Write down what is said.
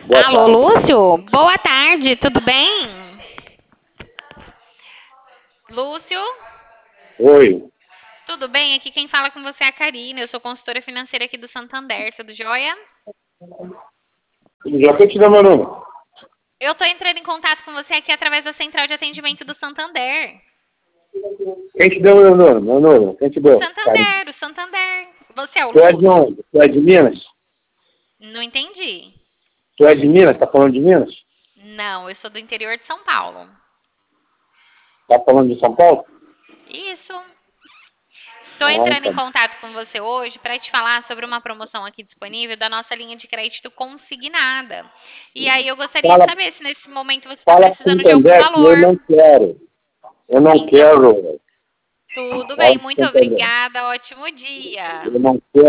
Boa Alô, tarde. Lúcio? Boa tarde, tudo bem? Lúcio, Oi. tudo bem? Aqui quem fala com você é a Karina, eu sou consultora financeira aqui do Santander, tudo jóia? Já que eu te dou meu número. Eu tô entrando em contato com você aqui através da central de atendimento do Santander. Quem te deu meu número? Meu número. Quem te O deu? Cara, Santander, o Santander. Você é o tu é de Lúcio? onde? Tu é de Minas? Não entendi. Tu é de Minas? Tá falando de Minas? Não, eu sou do interior de São Paulo. Tá falando de São Paulo? Isso. Estou Ah, entrando tá em bom. contato com você hoje para te falar sobre uma promoção aqui disponível da nossa linha de crédito consignada. E aí eu gostaria de Fala, saber se nesse momento você está fala pro precisando de algum Santander que eu valor. não quero. Eu não Então, quero. tudo Fala bem, pro muito Santander. obrigada, ótimo dia. Eu não quero.